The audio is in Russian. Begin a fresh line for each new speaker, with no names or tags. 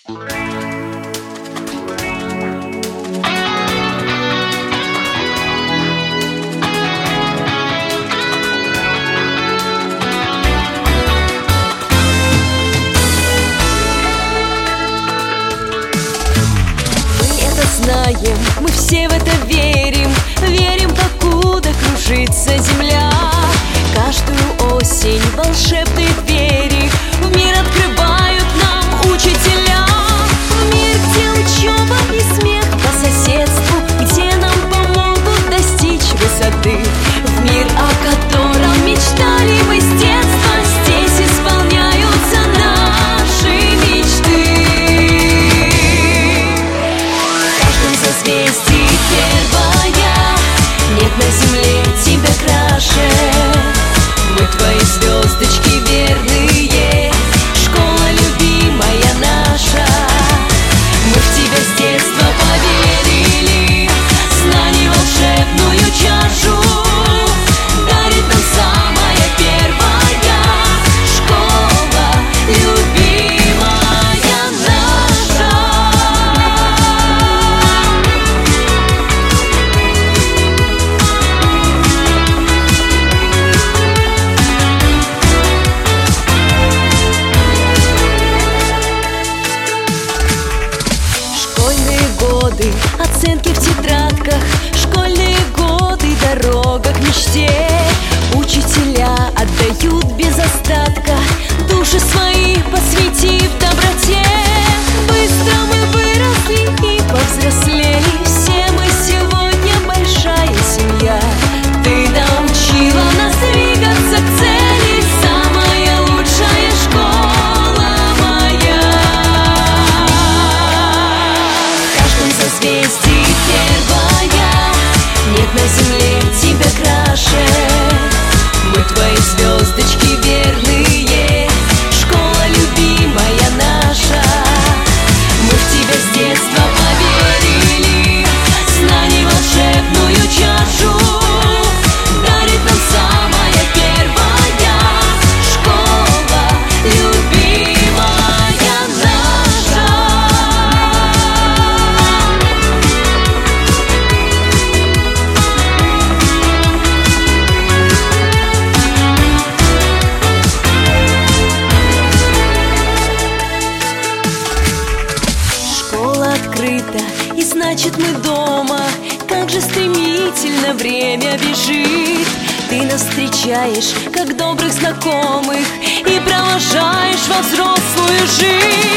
Знаем, мы все в это верим, верим, покуда кружится земля. Каждую осень волшебные двери в мир открывают нам учителя. В мир, где учеба и смех по соседству, где нам помогут достичь высоты. В мир, о котором мечтали мы с детства, здесь исполняются наши мечты. Созвездие первая, нет на земле тебя краше. Мы твои звездочки верные, школа любимая наша. Мы в тебя с детства поверили, знаний волшебную чашу дарит нам самая первая школа любимая наша. Оценки в тетрадках, школьные годы, дорога к мечте. Учителя отдают без остатка души свои, посвятив доброте. Быстро мы выросли и повзрослели, все мы сегодня большая семья. Ты научила нас двигаться к цели, самая лучшая школа моя. Созвездие первая, нет на земле тебя краше. Мы твои звездочки верные, школа любимая наша. Мы в тебя с детства поверили, знаний волшебную чашу дарит нам самая первая школа любимая наша. И значит мы дома. Как же стремительно время бежит. Ты нас встречаешь, как добрых знакомых, и провожаешь во взрослую жизнь.